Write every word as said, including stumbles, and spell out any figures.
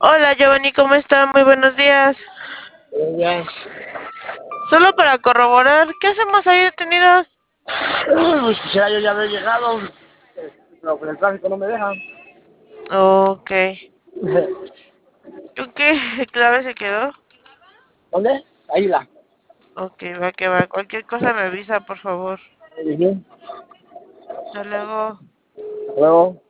Hola Giovanni, ¿cómo está? Muy buenos días. Eh, ya. Solo para corroborar, ¿qué hacemos ahí detenidos? Pues quisiera yo ya haber llegado, pero con el tráfico no me deja. Ok. ¿Con qué clave se quedó? ¿Dónde? Ahí la. Ok, va que va. Cualquier cosa me avisa, por favor. Hasta Hasta luego. luego.